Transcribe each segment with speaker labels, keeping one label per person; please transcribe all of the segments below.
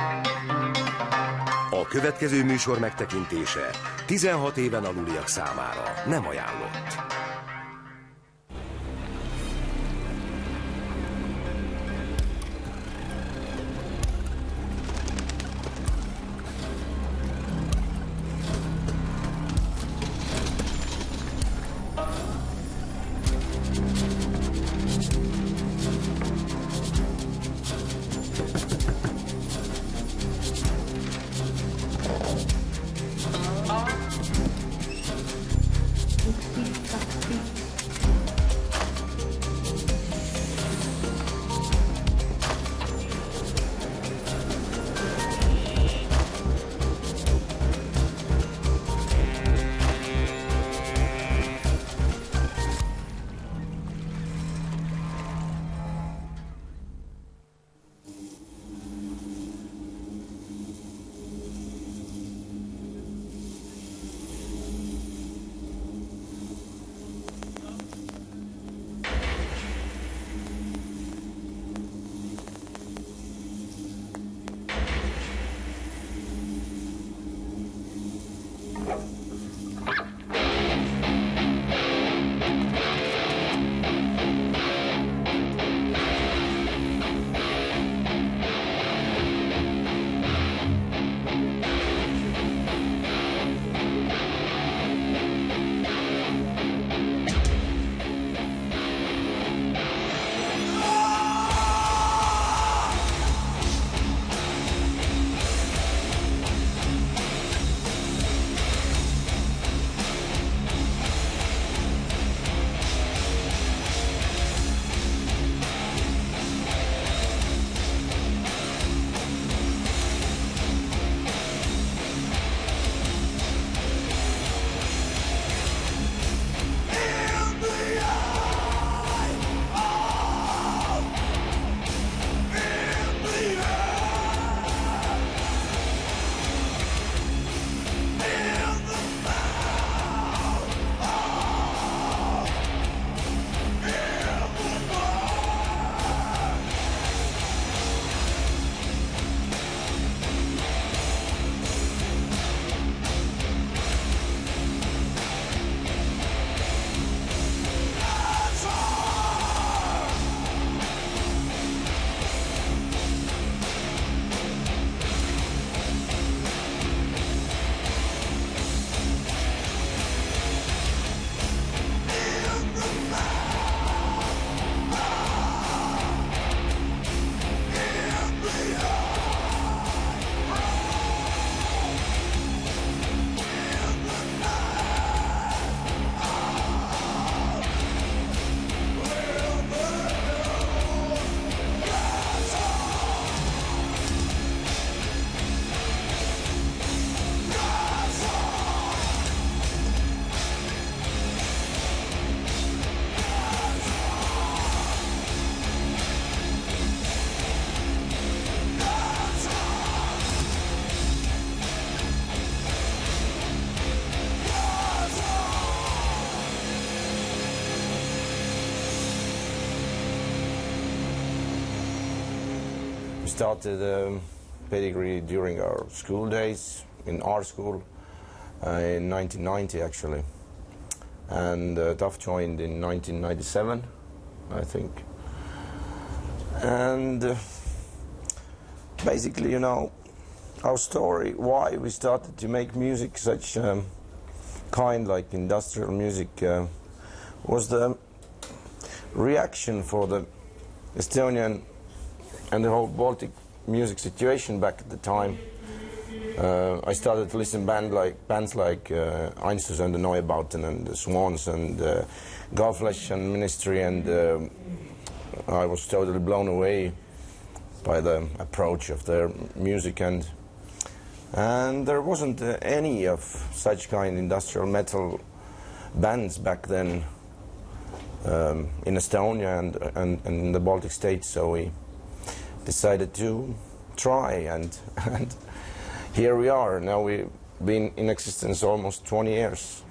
Speaker 1: A következő műsor megtekintése 16 éven aluliak számára nem ajánlott.
Speaker 2: Started pedigree during our school days in art school in 1990 actually, and Duff joined in 1997 I think, and basically, you know, our story, why we started to make music, such kind like industrial music, was the reaction for the Estonian and the whole Baltic music situation back at the time. I started to listen bands like Einstus and the Neubauten and the Swans and Godflesh and Ministry, and I was totally blown away by the approach of their music, and there wasn't any of such kind industrial metal bands back then in Estonia and in the Baltic states, so we decided to try, and here we are. Now we've been in existence almost 20 years.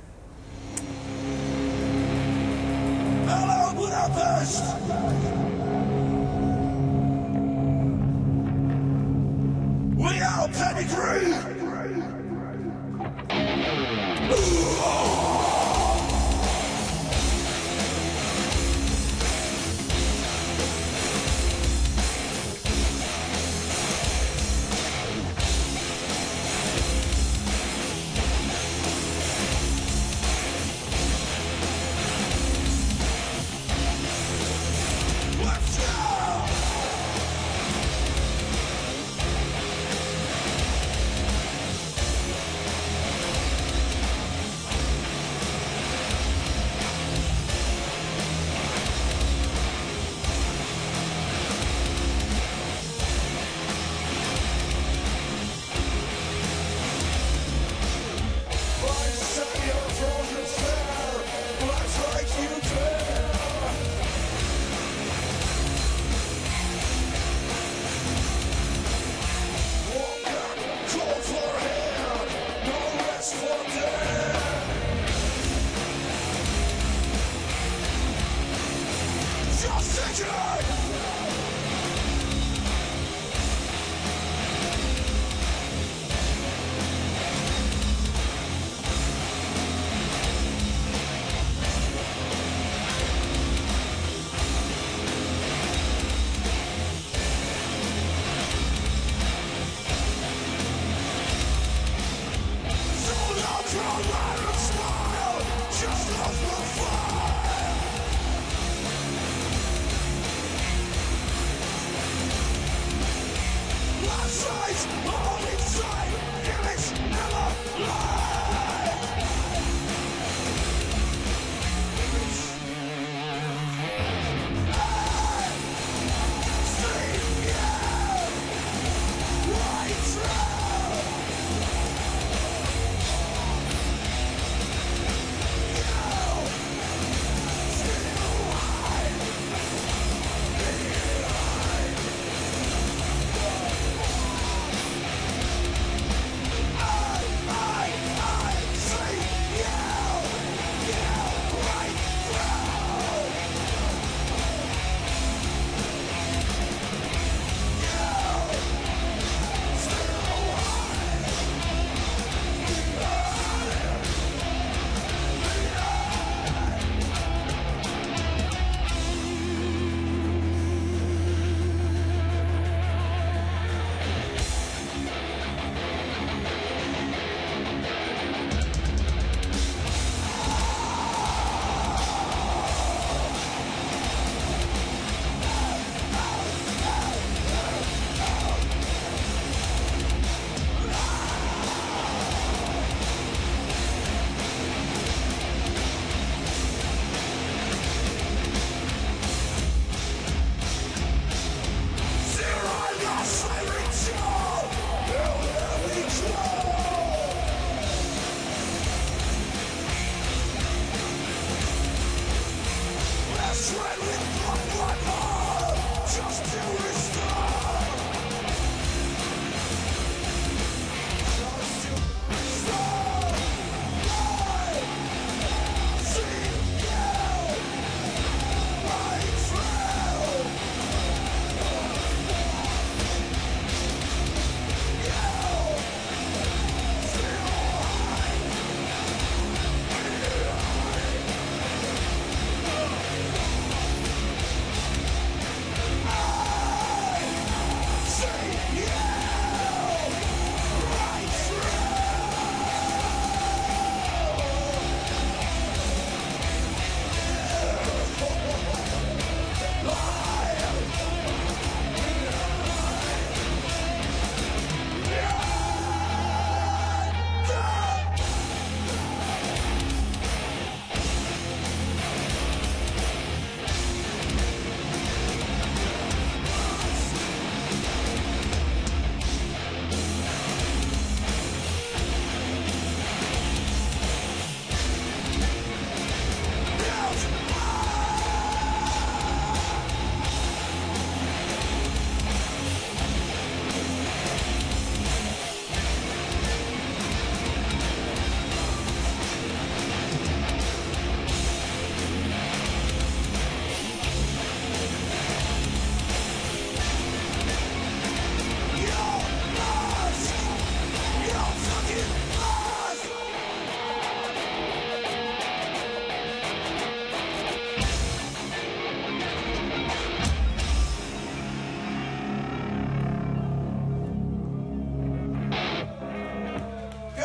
Speaker 3: Hello, Budapest! We pedigree.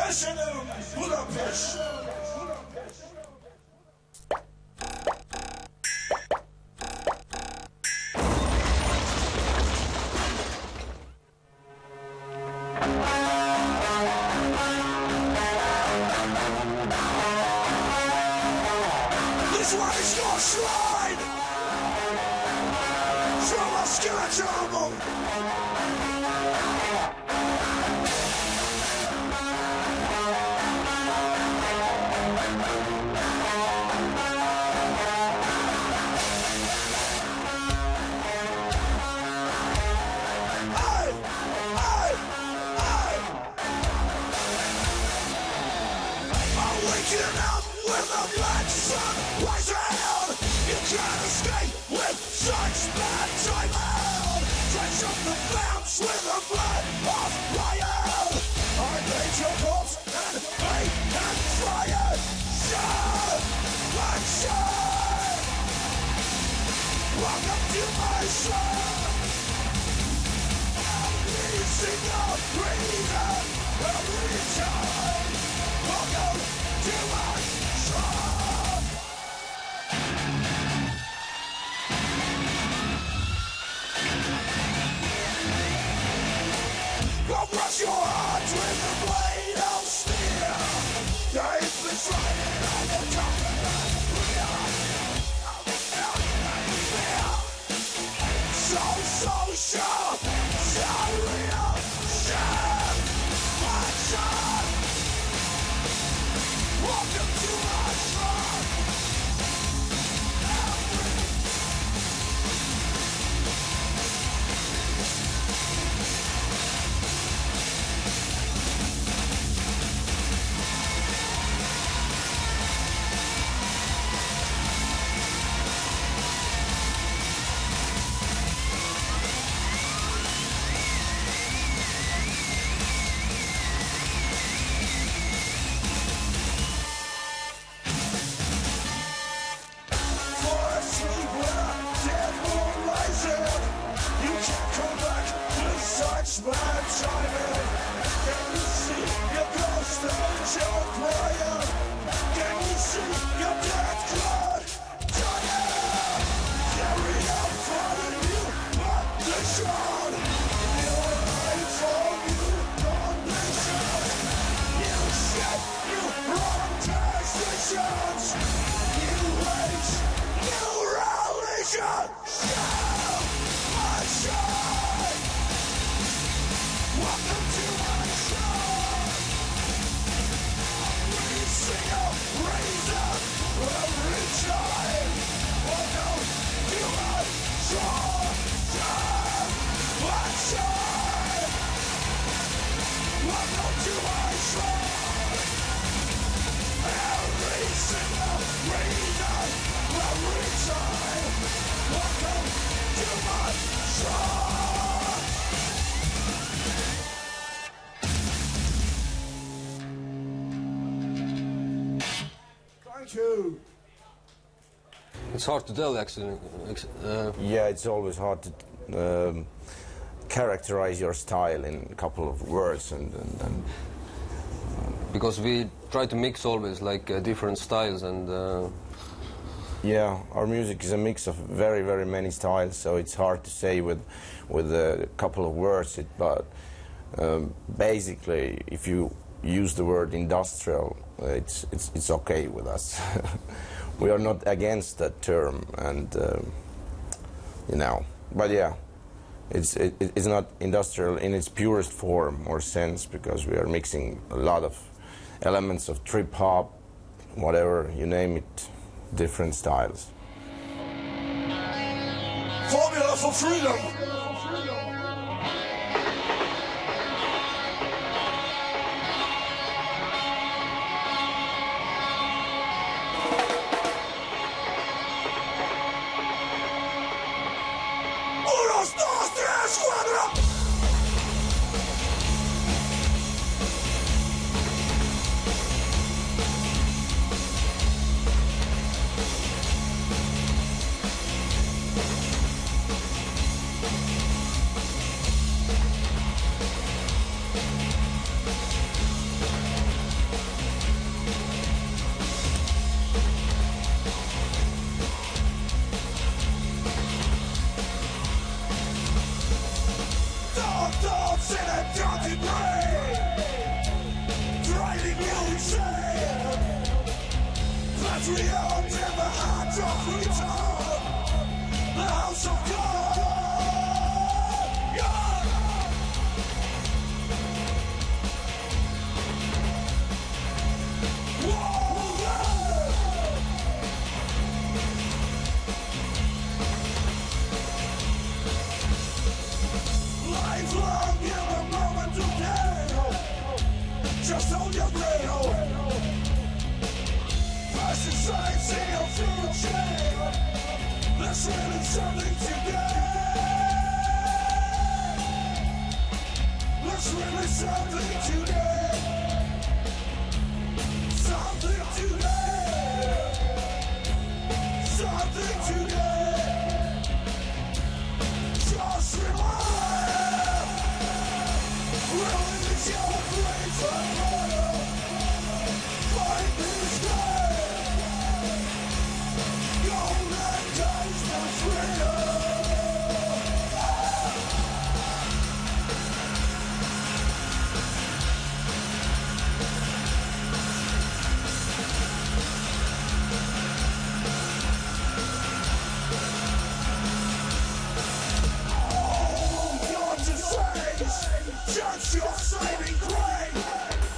Speaker 3: Fashionum, Budapest. This one is your shrine. From a skeleton album. Waking up with a black sun rising. You can't escape with such bad timing. Drench up the lamps with the blood of Ryan. I made your corpse and hate and fire. Shine, but shine. Welcome to my shrine. Every single reason, every time. Welcome to my shrine. I'll brush your heart with a blade of steel. They've been trying on the top of the real. So sure, so real, sure, my sure. Welcome to my shrine. Bad timing. Can you see your ghost and your prayer? Can you see your dead blood dying? Carry out for you on the shroud. Your life for you on the shroud. You shit, you wrong decisions. You hate, you religion. Shout, my shine. Welcome to my shrine. Every single reason, every time. Welcome to my shrine. My shrine. Welcome to my shrine. Every single reason, every time. Welcome to my shrine.
Speaker 4: It's hard to tell, actually.
Speaker 2: Yeah, it's always hard to characterize your style in a couple of words, and
Speaker 4: because we try to mix always like different styles, and
Speaker 2: yeah, our music is a mix of very, very many styles, so it's hard to say with a couple of words. But basically, if you use the word industrial, it's okay with us. We are not against that term, and you know. But yeah, it's not industrial in its purest form or sense, because we are mixing a lot of elements of trip hop, whatever you name it, different styles.
Speaker 3: Formula for freedom. patriot in the heart of freedom, the house of God. Lifelong in the moment of day, just hold your cradle. Pass inside, see your future. There's really something today. There's really something today. Something today. Something today. Just relax. Release your great fire. Fight this day. Golden days for freedom. Just your saving grace.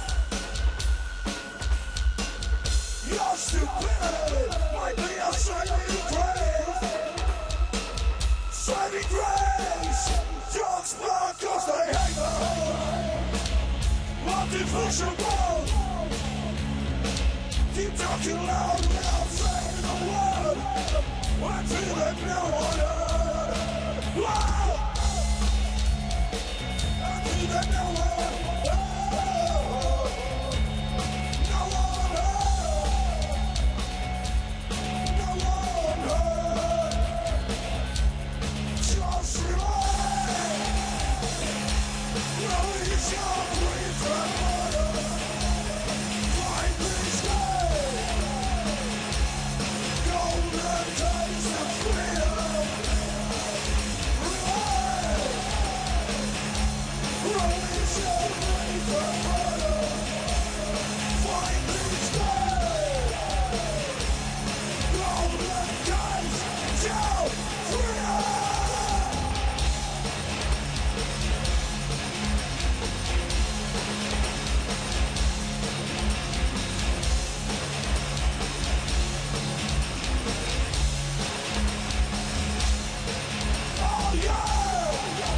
Speaker 3: Your stupidity might be a saving grace. Saving grace. Dogs bark cause they hate the home. Artificial. Keep talking loud without saying a word. I feel that no one heard. Wow. That no one heard. No one heard. No one heard. Just relax. Release your grief and murder. Fight this day. Golden days of freedom. Relax. Release your grief and murder. Fight this day. Golden days till freedom. Oh yeah!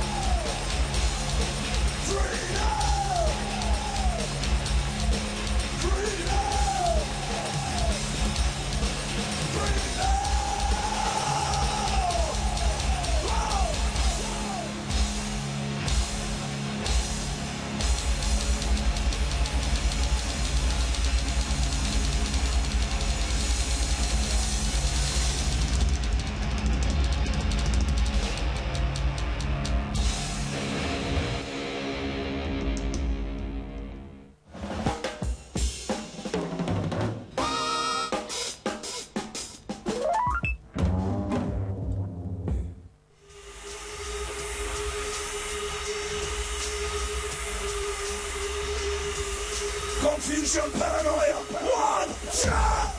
Speaker 3: Freedom! Freedom! Freedom! Confusion, paranoia, one shot!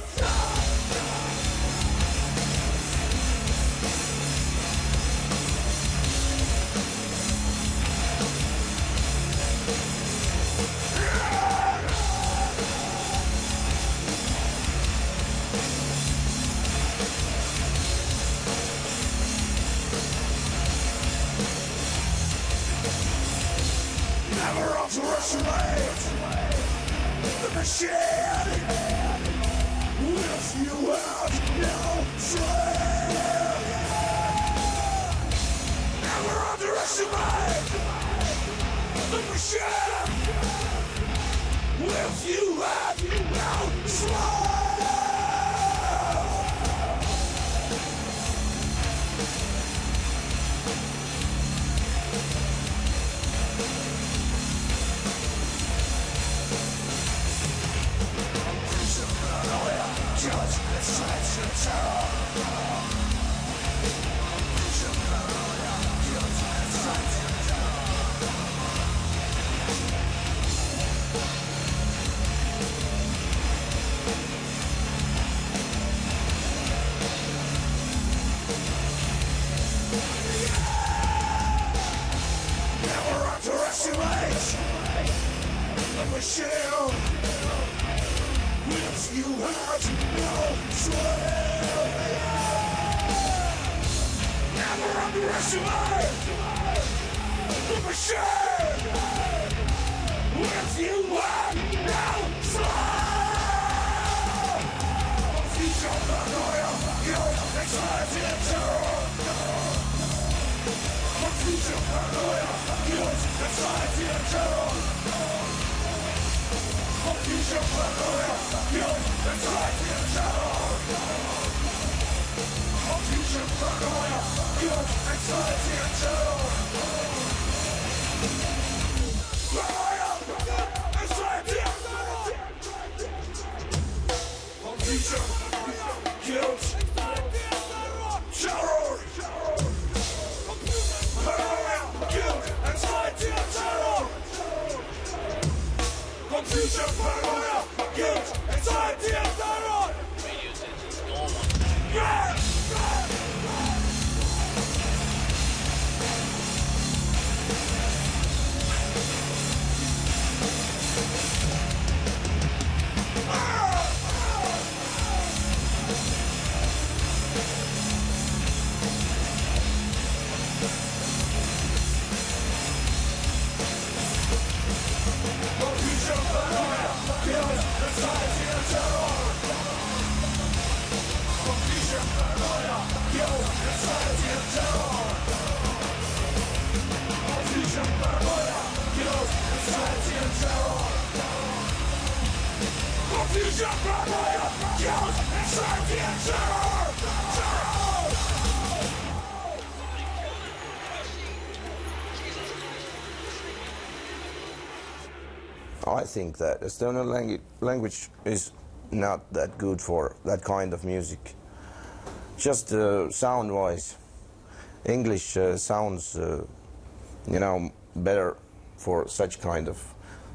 Speaker 3: Never underestimate the machine. If you have no strength, never underestimate the machine. If you have no strength. machine. With you had no sway. Never underestimate the machine. With you had no sway. Future paranoia, guilt, anxiety, and terror. Future paranoia, guilt, anxiety, and terror. Future paranoia, guilt, anxiety, and terror. Future paranoia, guilt, anxiety, and terror. Paranoia, anxiety, and terror. Future guilt, terror. Paranoia, guilt, anxiety, and terror. Confusion, paranoia, guilt, anxiety, and terror. Yeah! Confusion, paranoia, guilt, anxiety, and terror.
Speaker 2: I think that Estonian language is not that good for that kind of music. Just sound-wise, English sounds, better for such kind of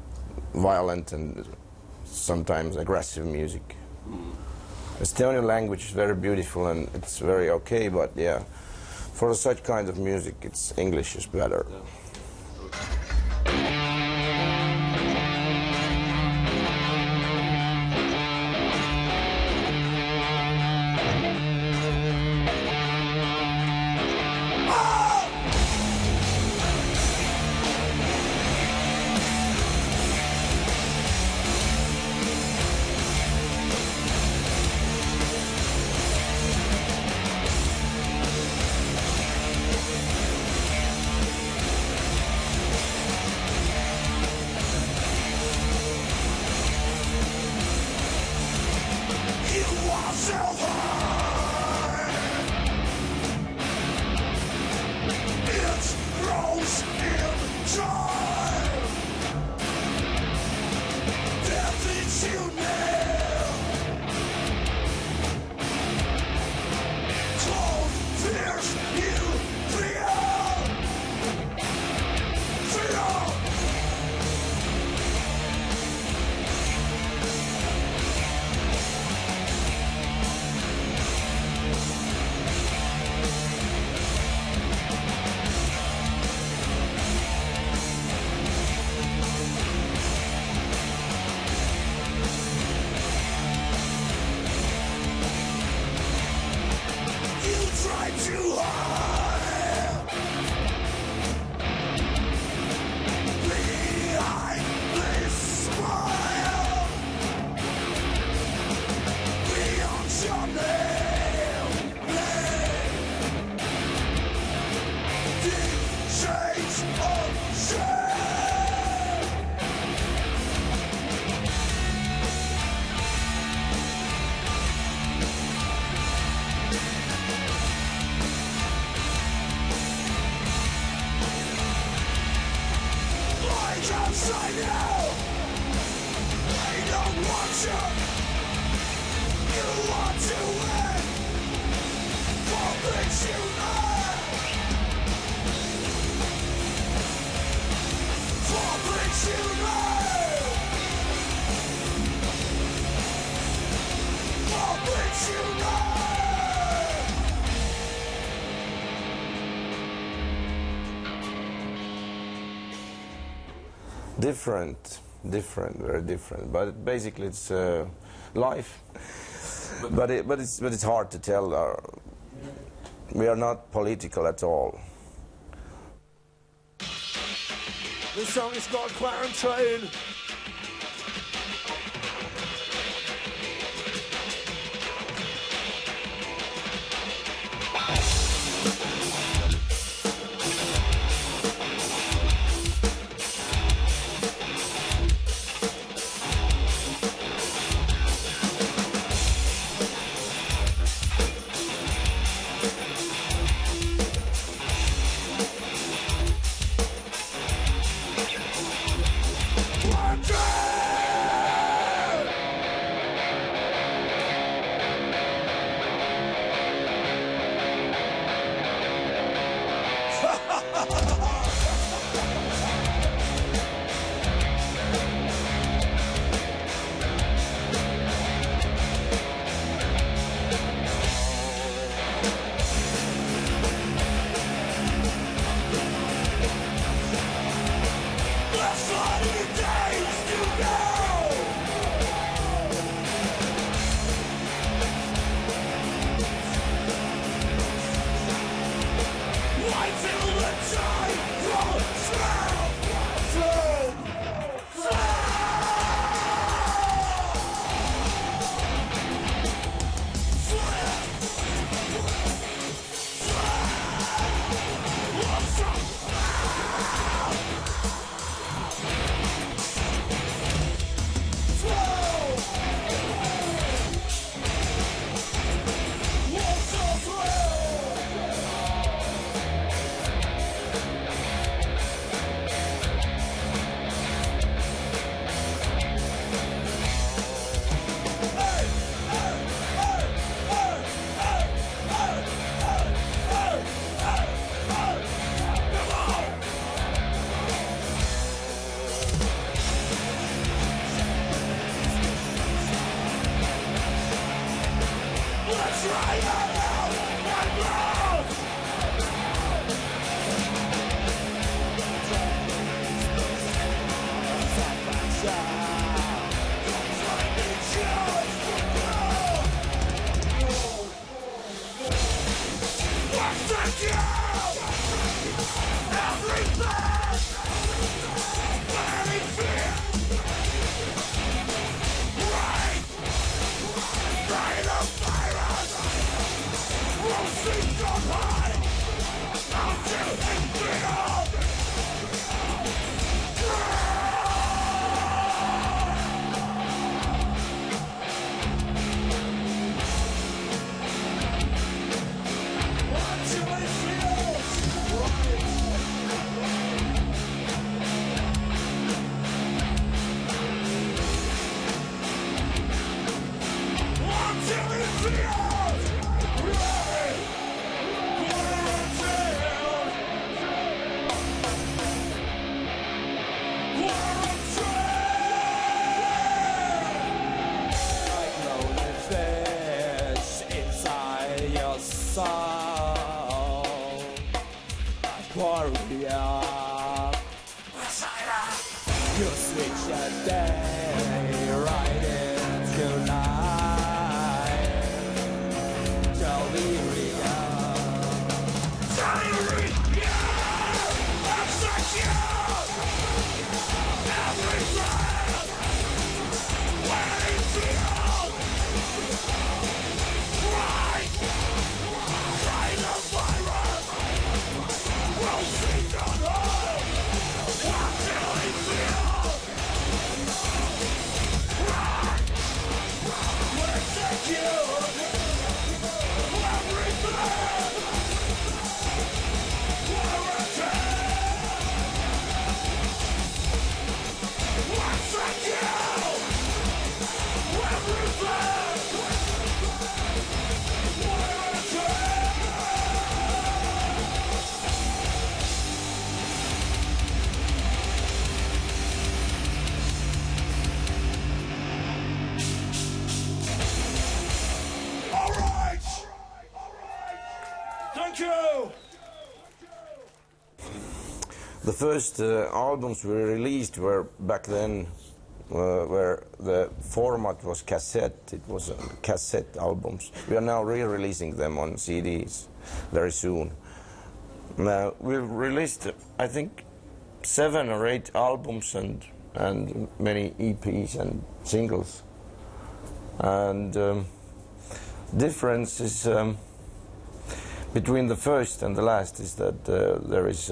Speaker 2: violent and sometimes aggressive music. Estonian language is very beautiful and it's very okay, but yeah, for such kind of music, English is better. Different different, very different. But basically, it's life. But it's hard to tell. We are not political at all.
Speaker 3: This song is called Quarantine.
Speaker 2: The first albums we released were back then where the format was cassette. It was cassette albums. We are now re-releasing them on CDs very soon. Now we've released, I think, 7 or 8 albums and many EPs and singles. And difference is between the first and the last is that there is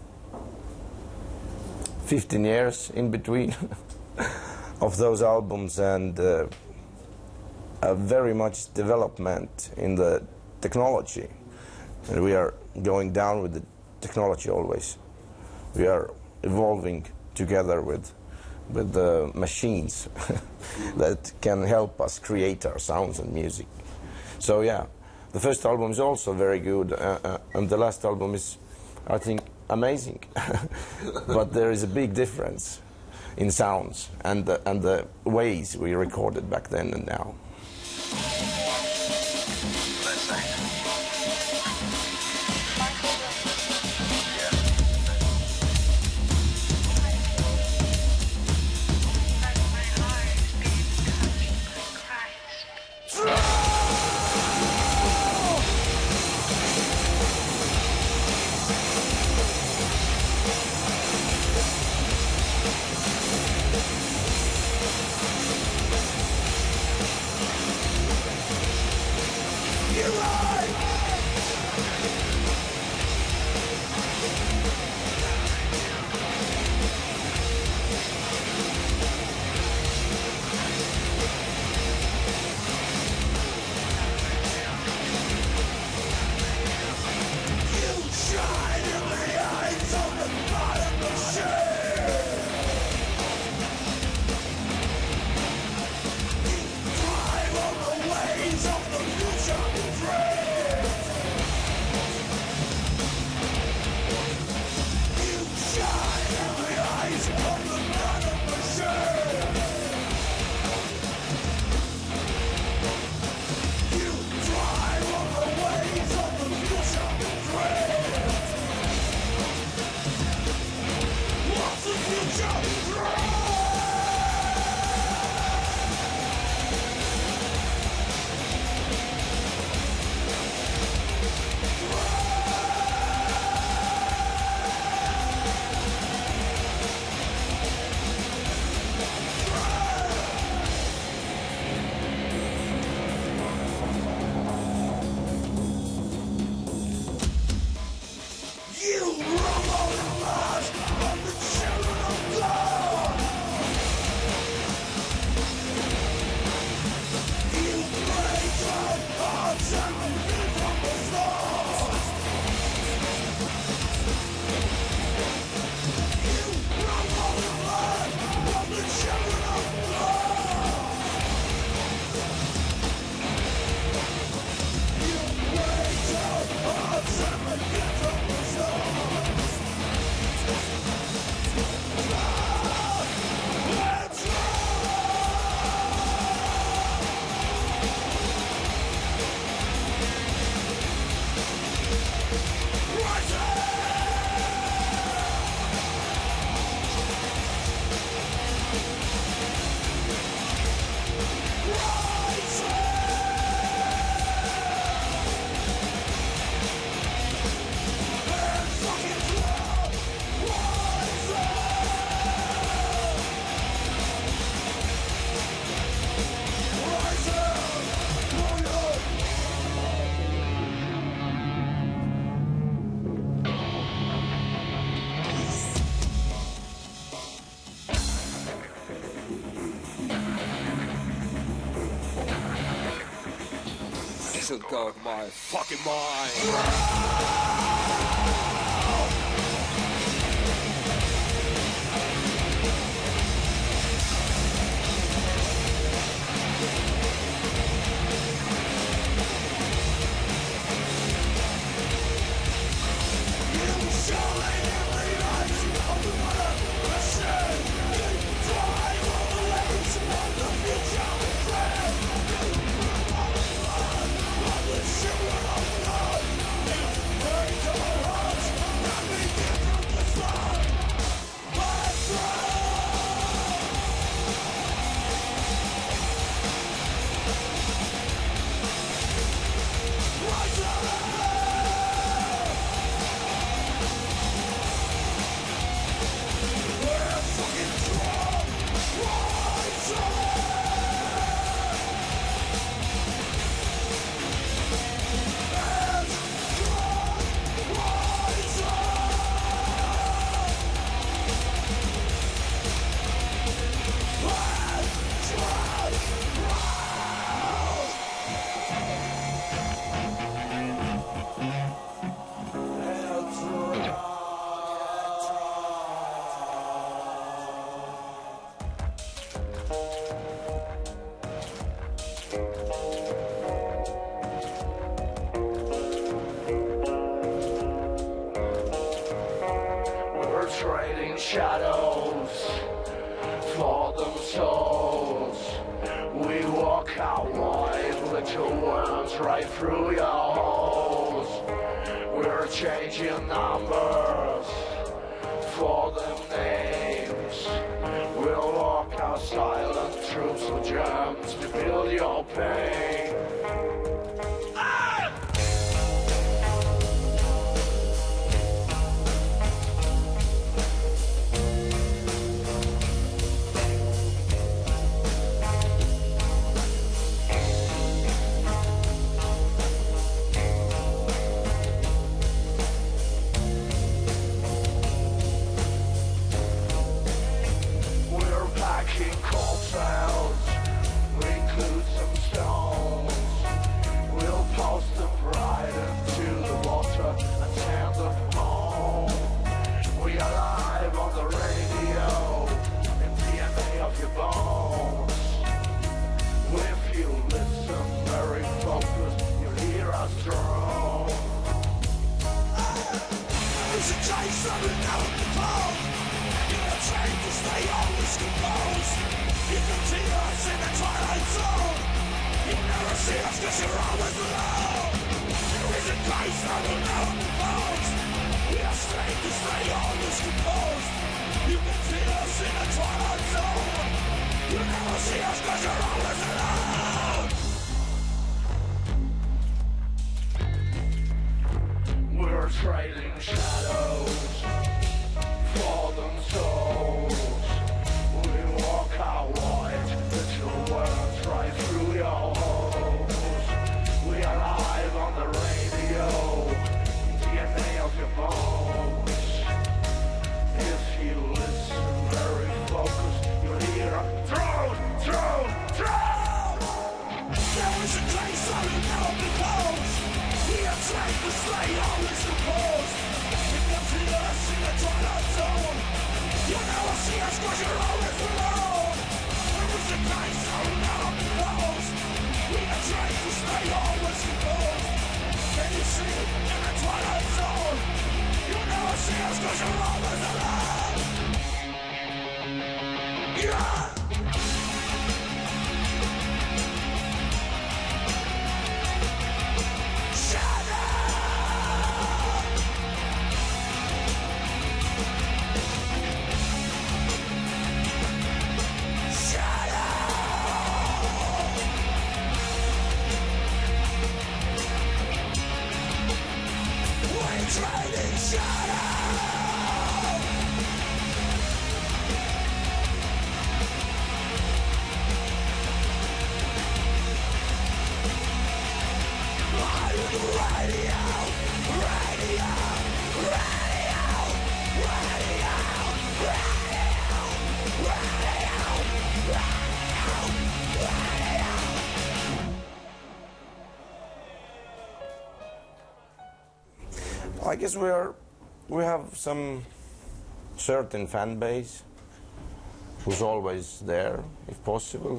Speaker 2: 15 years in between of those albums, and a very much development in the technology. And we are going down with the technology always. We are evolving together with the machines that can help us create our sounds and music. So yeah, the first album is also very good, and the last album is, I think, amazing. But there is a big difference in sounds and the ways we recorded back then and now.
Speaker 4: Should go with my fucking mind.
Speaker 3: Shit, We're trading shadows for themselves. We walk out wide, little worms right through your holes. We're changing numbers for them names. We'll walk out silent troops with germs to feel your pain. We're packing cocktails, we include some stones. We'll toss them right into the water and send them home. We are live on the radio, in DNA of your bones. If you listen very focused, you'll hear us drone. It's a chase of an alcohol. You're trained to stay always composed. You can see us in the twilight zone. You never see us cause you're always alone. There is a case of an alcohol. We are trained to stay always composed. You can see us in the twilight zone. You never see us cause you're always alone. We're trading shadows for themselves. We walk out wide, little worms right through your holes. We are live on the radio, DNA of your bones. If you listen very focused, you'll hear a drone. There is a place on the mountain coast. We are trained to stay always composed. You can see us in the twilight zone. You never see us cause you're always alone. There is a place on the mountain coast. We are trained to stay always composed. Can you see it in the twilight zone? You never see us cause you're always alone. Yeah! Trading shadow.
Speaker 2: I guess we have some certain fan base who's always there, if possible.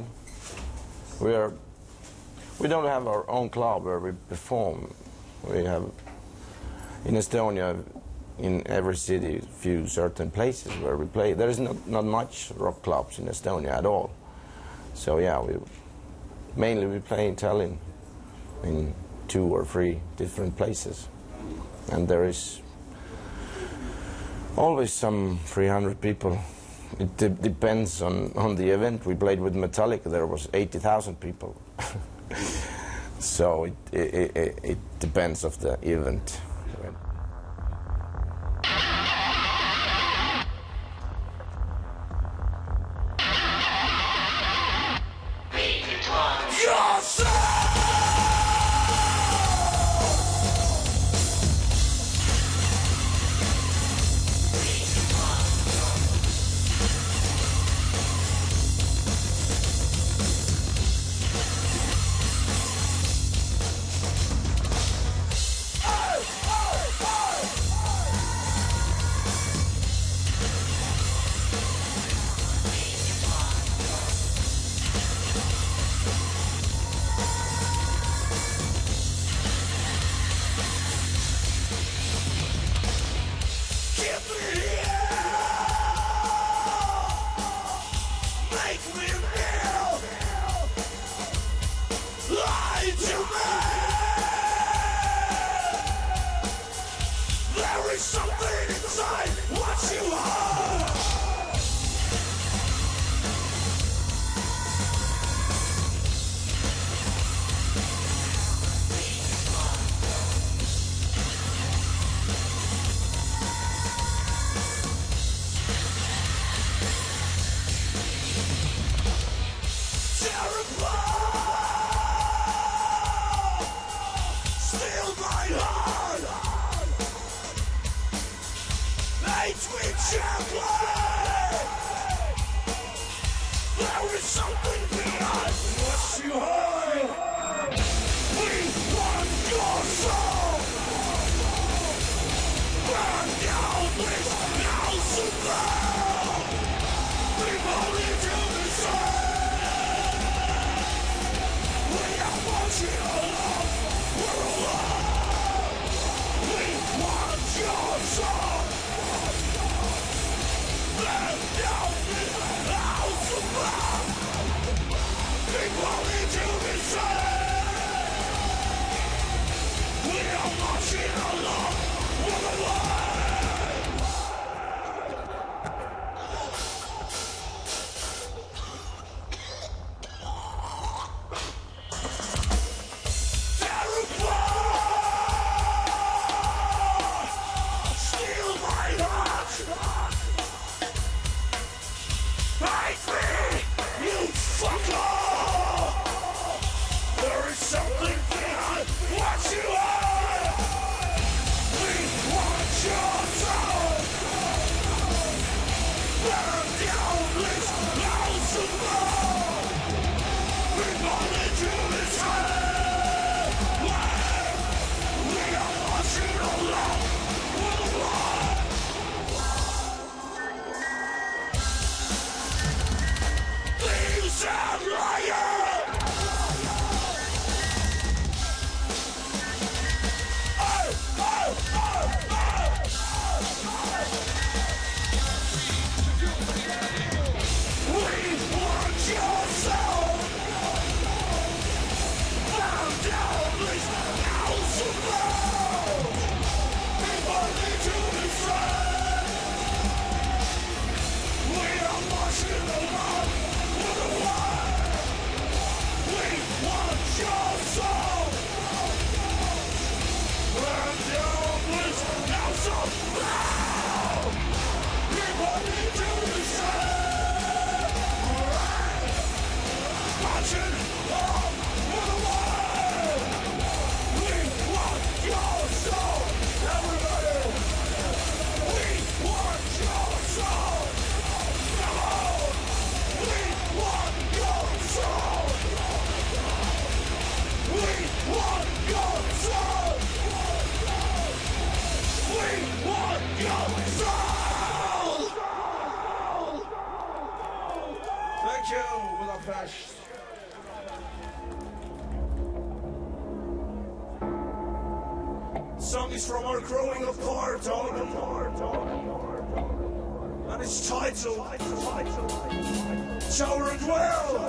Speaker 2: We don't have our own club where we perform. We have in Estonia, in every city, a few certain places where we play. There is not much rock clubs in Estonia at all. So yeah, mainly we play in Tallinn, in 2 or 3 different places. And there is always some 300 people. It depends on the event. We played with Metallica, there was 80,000 people. So it depends of the event.
Speaker 3: Oh! make me feel lie to me. There is something inside what you are. There is something beyond what you hide. We want your soul. Burn down this house of love. We only do the same. We are watching alone. We're alive. We want your soul. Burn down this house of love. People need to be saved. We are marching along with the song is from our growing apart album, and it's titled Tower and Well.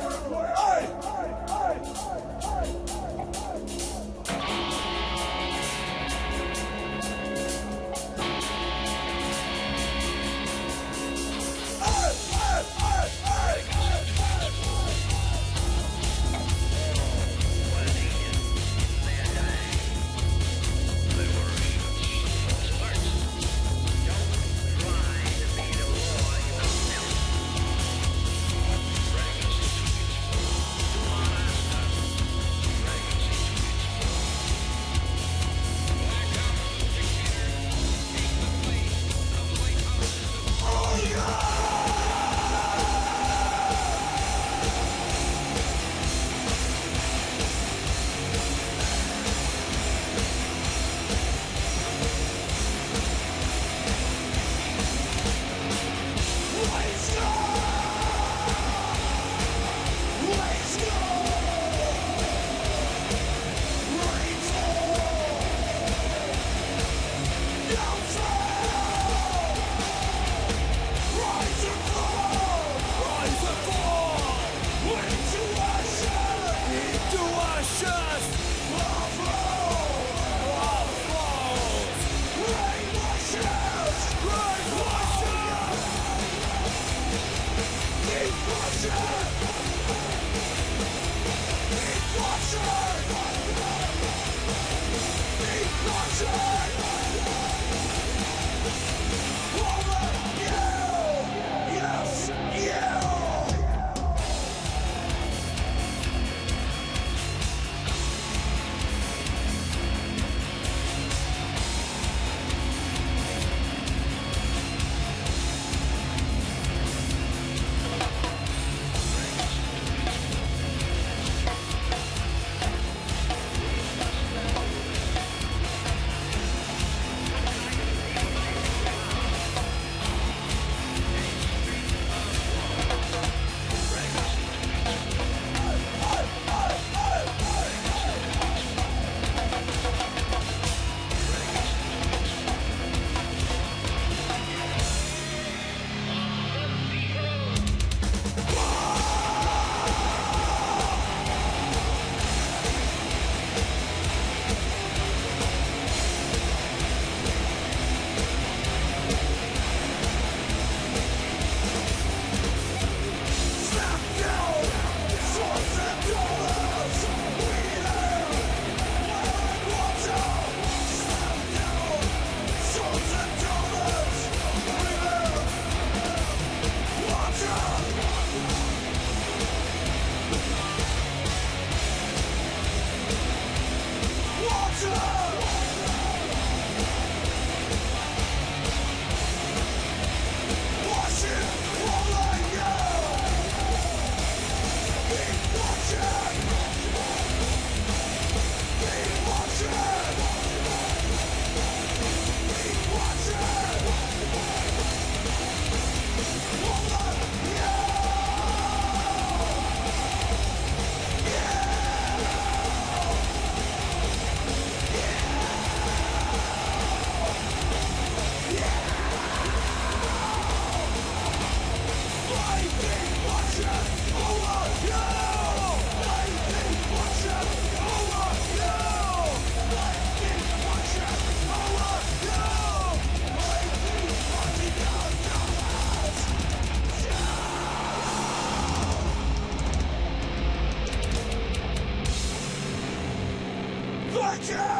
Speaker 3: Fuck you!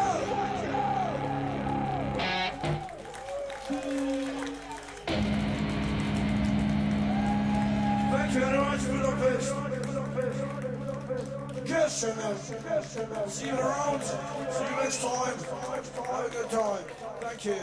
Speaker 3: Thank you very much, Budapest. Köszönöm. See you around. See you next time. Have a good time. Thank you.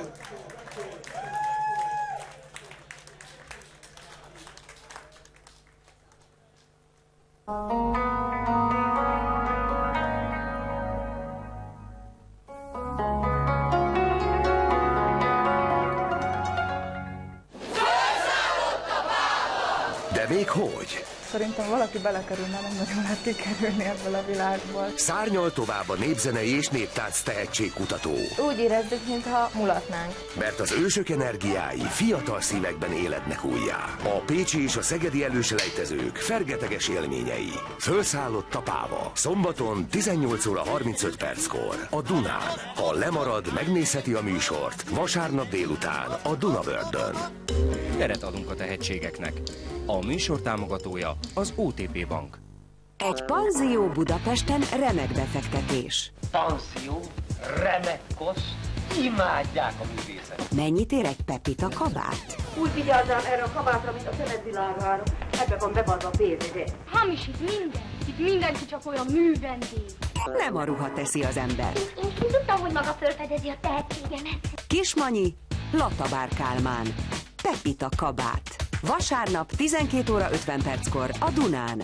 Speaker 1: De még hogy?
Speaker 5: Szerintem valaki belekerülne, nem nagyon lehet kikerülni ebből a világból.
Speaker 1: Szárnyal tovább a népzenei és néptánc tehetségkutató.
Speaker 6: Úgy érezzük, mintha mulatnánk.
Speaker 1: Mert az ősök energiái fiatal szívekben élednek újjá. A pécsi és a szegedi előselejtezők fergeteges élményei. Fölszállott a Páva. Szombaton 18 óra 35 perckor a Dunán. Ha lemarad, megnézheti a műsort vasárnap délután a Dunavördön.
Speaker 7: Teret adunk a tehetségeknek. A műsor támogatója az OTP Bank.
Speaker 8: Egy panzió Budapesten remek befektetés.
Speaker 9: Panzió, remek kosz, imádják a művészet.
Speaker 8: Mennyit ér egy Pepita kabát?
Speaker 10: Úgy vigyázzál erre a kabátra, mint a szemedvilágára. Ebbe van bevadva a pénzé.
Speaker 11: Hamis itt minden. Itt mindenki csak olyan művendég.
Speaker 8: Nem a ruha teszi az ember.
Speaker 11: Én tudtam, hogy maga felfedezi a tehetségemet.
Speaker 8: Kismanyi, Latabár Kálmán. Pepita kabát. Vasárnap 12 óra 50 perckor a Dunán.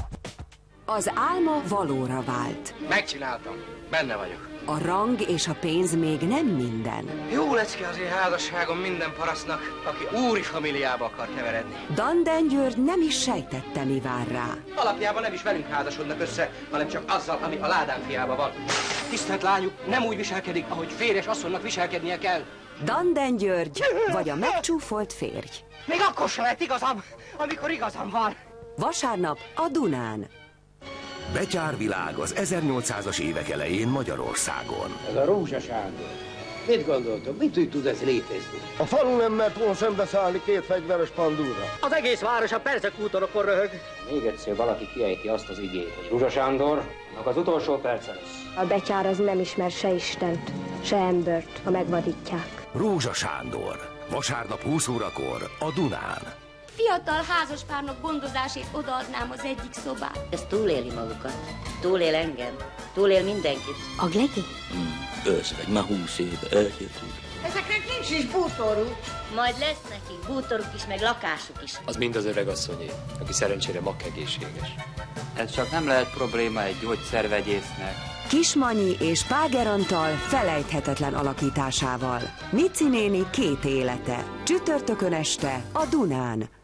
Speaker 8: Az álma valóra vált.
Speaker 9: Megcsináltam, benne vagyok.
Speaker 8: A rang és a pénz még nem minden.
Speaker 9: Jó lecke az én házasságom minden parasztnak, aki úri familiába akar keveredni.
Speaker 8: Danden György nem is sejtette, mi vár rá.
Speaker 9: Alapjában nem is velünk házasodnak össze, hanem csak azzal, ami a ládán fiába van. Tisztelt lányuk nem úgy viselkedik, ahogy férjes asszonynak viselkednie kell.
Speaker 8: Danden György, vagy a megcsúfolt férj.
Speaker 9: Még akkor sem lett igazam, amikor igazam van.
Speaker 8: Vasárnap a Dunán.
Speaker 1: Betyárvilág az 1800-as évek elején Magyarországon.
Speaker 12: Ez a Rózsa Sándor. Mit gondoltok? Mit úgy tud ez létezni?
Speaker 13: A falu nem mert volna szembeszállni két fegyveres pandúrra.
Speaker 9: Az egész város a perzekútorokon röhög.
Speaker 12: Még egyszer valaki kiejti azt az igét, hogy Rózsa Sándor, az utolsó perce lesz.
Speaker 14: A betyár az nem ismer se Istent, se embert, ha megvadítják.
Speaker 1: Rózsa Sándor. Vasárnap 20 órakor a Dunán.
Speaker 11: Fiatal házaspárnak gondozásét odaadnám az egyik szobát.
Speaker 15: Ez túléli magukat. Túlél engem. Túlél mindenkit.
Speaker 14: Aglegi?
Speaker 16: Őszvegy, már 20 éve eljöttünk.
Speaker 10: Ezeknek nincs is bútoruk.
Speaker 15: Majd lesz nekik bútoruk is, meg lakásuk is.
Speaker 17: Az mind az öregasszonyé, aki szerencsére makkegészséges.
Speaker 18: Ez csak nem lehet probléma egy gyógyszervegyésznek.
Speaker 8: Kismanyi és Páger Antal felejthetetlen alakításával. Mici néni 2 élete. Csütörtökön este a Dunán.